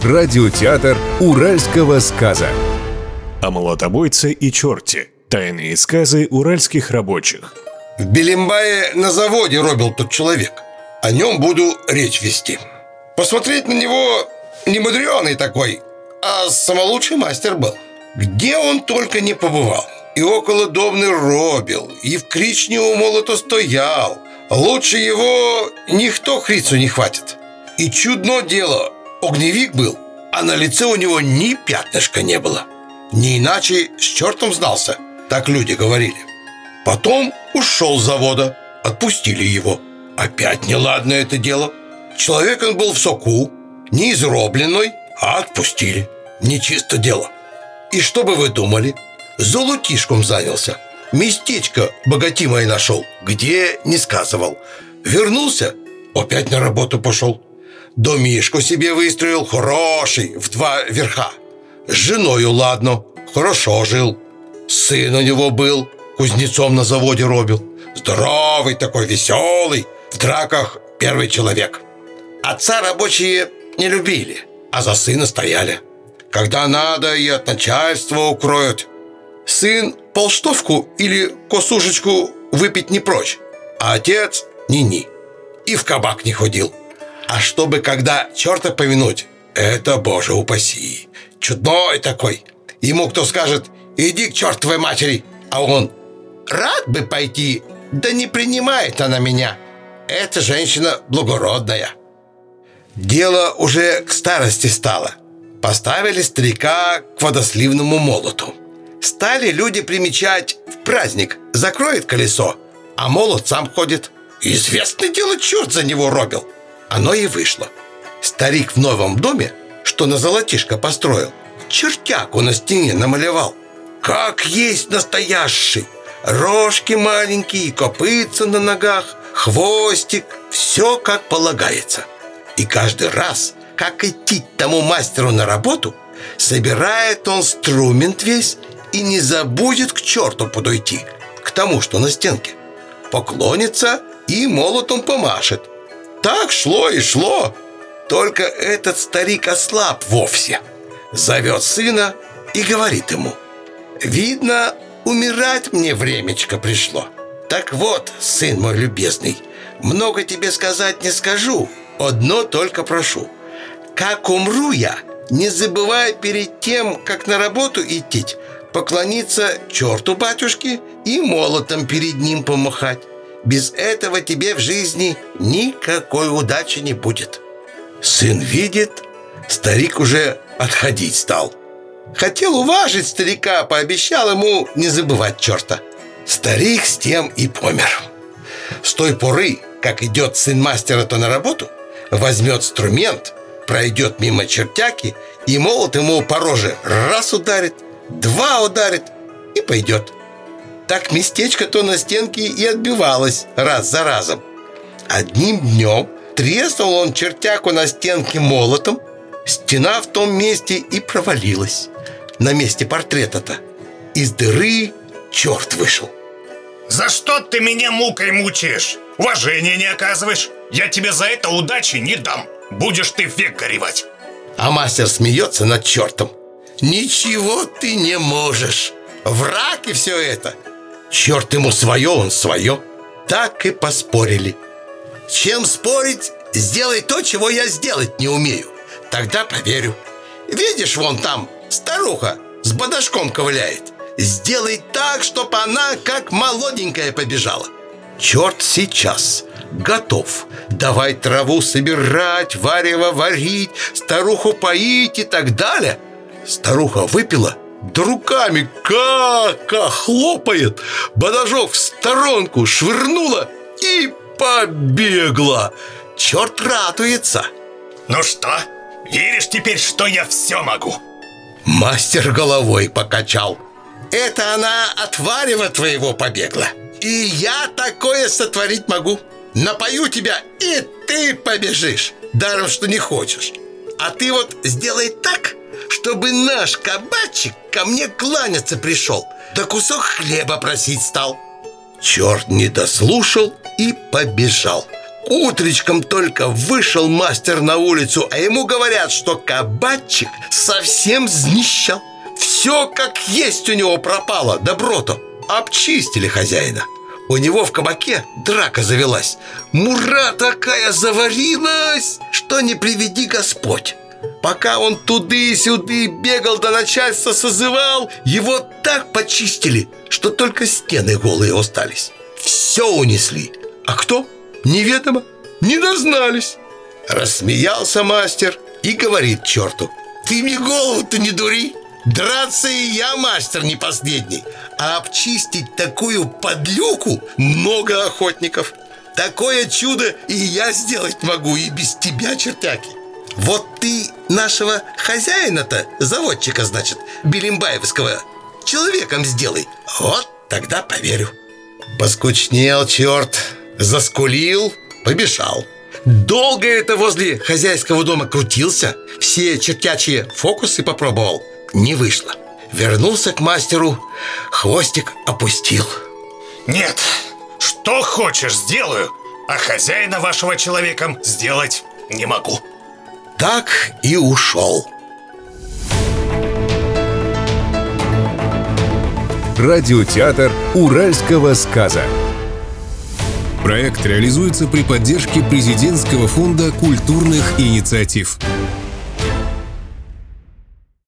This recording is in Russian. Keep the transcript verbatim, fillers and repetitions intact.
Радиотеатр уральского сказа. О молотобойце и черте. Тайные сказы уральских рабочих. В Белимбае на заводе робил тот человек. О нем буду речь вести. Посмотреть на него немудреный такой, а самолучший мастер был. Где он только не побывал. И около Добны робил, и в Кричне у молота стоял. Лучше его никто Крицу не хватит. И чудно дело, огневик был, а на лице у него ни пятнышка не было. Не иначе с чертом знался, так люди говорили. Потом ушел с завода, отпустили его. Опять неладно это дело. Человек он был в соку, не изробленный, а отпустили. Нечисто дело. И что бы вы думали? Золотишком занялся. Местечко богатимое нашел, где не сказывал. Вернулся, опять на работу пошел. Домишку себе выстроил хороший, в два верха. С женою ладно, хорошо жил. Сын у него был, кузнецом на заводе робил. Здоровый такой, веселый, в драках первый человек. Отца рабочие не любили, а за сына стояли. Когда надо, и от начальства укроют. Сын полштовку или косушечку выпить не прочь, а отец ни-ни. И в кабак не ходил. А чтобы когда черта помянуть, это, боже упаси, чудной такой. Ему кто скажет: иди к чертовой матери, а он: рад бы пойти, да не принимает она меня. Эта женщина благородная. Дело уже к старости стало. Поставили старика к водосливному молоту. Стали люди примечать в праздник: закроет колесо, а молот сам ходит. Известное дело, черт за него робил. Оно и вышло. Старик в новом доме, что на золотишко построил, чертяку на стене намалевал. Как есть настоящий. Рожки маленькие, копытца на ногах, хвостик. Все как полагается. И каждый раз, как идти тому мастеру на работу, собирает он инструмент весь и не забудет к черту подойти, к тому, что на стенке. Поклонится и молотом помашет. Так шло и шло. Только этот старик ослаб вовсе. Зовет сына и говорит ему: видно, умирать мне времечко пришло. Так вот, сын мой любезный, много тебе сказать не скажу, одно только прошу: как умру я, не забывай перед тем, как на работу идти, поклониться черту батюшке и молотом перед ним помахать. Без этого тебе в жизни никакой удачи не будет. Сын видит, старик уже отходить стал. Хотел уважить старика, пообещал ему не забывать черта. Старик с тем и помер. С той поры, как идет сын мастера-то на работу, возьмет инструмент, пройдет мимо чертяки, и молот ему по роже раз ударит, два ударит и пойдет. Так местечко-то на стенке и отбивалось раз за разом. Одним днем треснул он чертяку на стенке молотом, стена в том месте и провалилась. На месте портрета-то из дыры черт вышел. За что ты меня мукой мучаешь? Уважения не оказываешь? Я тебе за это удачи не дам. Будешь ты век горевать. А мастер смеется над чертом. Ничего ты не можешь. Враг и все это. Черт ему свое, он свое. Так и поспорили. Чем спорить? Сделай то, чего я сделать не умею. Тогда поверю. Видишь, вон там старуха с бодажком ковыляет. Сделай так, чтоб она как молоденькая побежала. Черт сейчас готов. Давай траву собирать, варево варить, старуху поить и так далее. Старуха выпила, да руками как хлопает, бодажок в сторонку швырнула и побегла. Черт радуется. Ну что, веришь теперь, что я все могу? Мастер головой покачал. Это она от варева твоего побегла. И я такое сотворить могу. Напою тебя, и ты побежишь. Даром, что не хочешь. А ты вот сделай так, чтобы наш кабачик ко мне кланяться пришел, да кусок хлеба просить стал. Черт не дослушал и побежал. Утречком только вышел мастер на улицу, а ему говорят, что кабачик совсем снищал. Все как есть у него пропало, доброто. Обчистили хозяина. У него в кабаке драка завелась. Мура такая заварилась, что не приведи Господь. Пока он туды-сюды бегал, до начальства созывал, его так почистили, что только стены голые остались. Все унесли. А кто? Неведомо. Не дознались. Рассмеялся мастер и говорит черту: ты мне голову-то не дури. Драться и я мастер не последний, а обчистить такую подлюку много охотников. Такое чудо и я сделать могу, и без тебя, чертяки. Вот ты нашего хозяина-то, заводчика, значит, Белимбаевского, человеком сделай. Вот тогда поверю. Поскучнел черт, заскулил, побежал. Долго это возле хозяйского дома крутился, все чертячие фокусы попробовал. Не вышло. Вернулся к мастеру, хвостик опустил. Нет, что хочешь сделаю, а хозяина вашего человеком сделать не могу. Так и ушел. Радиотеатр «Уральского сказа». Проект реализуется при поддержке Президентского фонда культурных инициатив.